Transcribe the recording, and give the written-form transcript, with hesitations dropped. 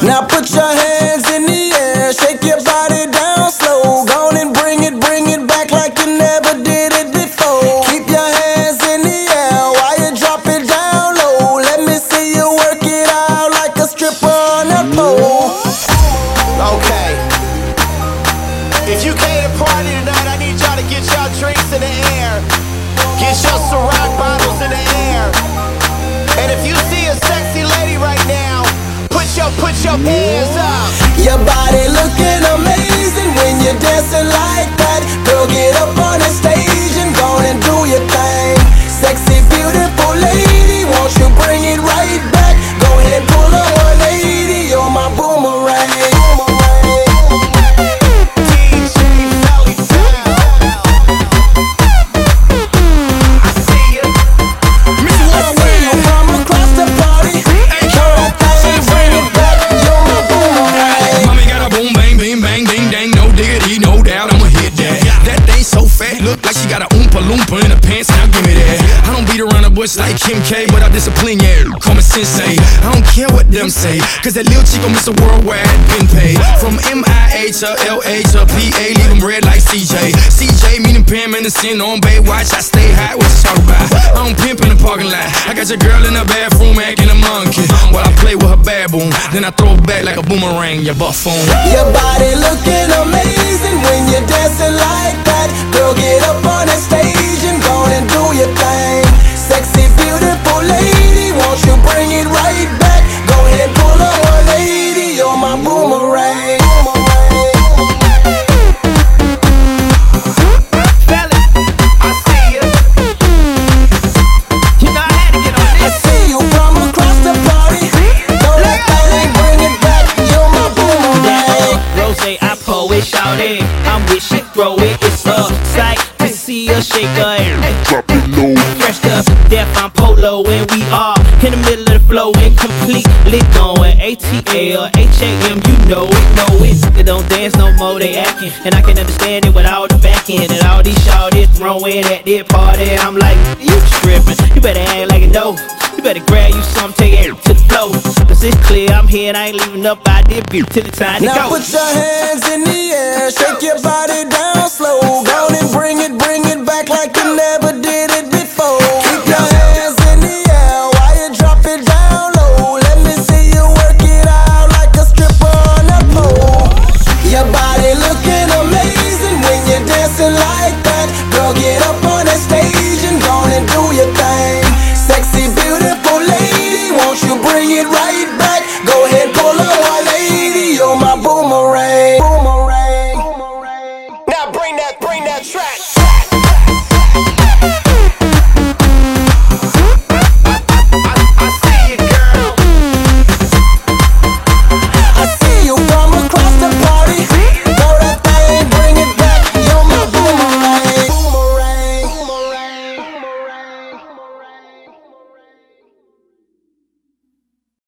Now put your hands in the air, shake your body down slow. Go on and bring it back like you never did it before. Keep your hands in the air while you drop it down low. Let me see you work it out like a stripper on a pole. Okay. If you came to party tonight, I need y'all to get y'all drinks in the air. Get your Ciroc bottles in the air. And if you see a sexy lady right now, put your hands up. Your body looking amazing when you're dancing like that. Girl, get up on the stage and go and do your thing. Sexy, beautiful lady, won't you bring it right back? Go ahead, pull a 180, you're my boomerang. DJ Melly Sound. I see you. I see you from across the party. Girl, that thing, bring it back, you're my boomerang. Mommy got a boom, bang, bing, bang, ding, dang, no diggity, no doubt, I'ma hit that. That thing so fat, look like she got a oompa loompa in her pants, now give me that. I don't beat around the bush like Kim K, but I discipline, yeah, call me sensei. I don't care what them say, cause that little chico Mr. Worldwide been paid. From MIA to LA to PA, leave them red like CJ. CJ meaning Pam and the sin on Baywatch, I stay high, what you talk about? I don't pimp in the parking lot, I got your girl in the bathroom acting a monkey. While I play with her baboon, then I throw it back like a boomerang, you buffoon. Your body looking amazing when you're dancing like that. Girl, get up on the stage and go and do your thing. Sexy, beautiful lady, won't you bring it right back? Go ahead, pull a 180, you're my boomerang. Fellas, I see you. You know I had to get on I this. see you from across the party. Throw that thing, bring it back, you're my boomerang. Rose, I pull it, shout it. I'm with she throw it. It's a sight to see her shake her ass. Drop it low. Fresh up, deaf, I'm polo, and we are in the middle of the flow and completely going ATL, HAM, you know it. They don't dance no more, they acting, and I can understand it with all the back end and all these shawties throwing at their party. I'm like, you tripping? You better act like it though. You better grab you some, take it to the flow. Cause it's clear I'm here and I ain't leaving up out there till the time to Now go. put your hands in the air, shake your body down slow.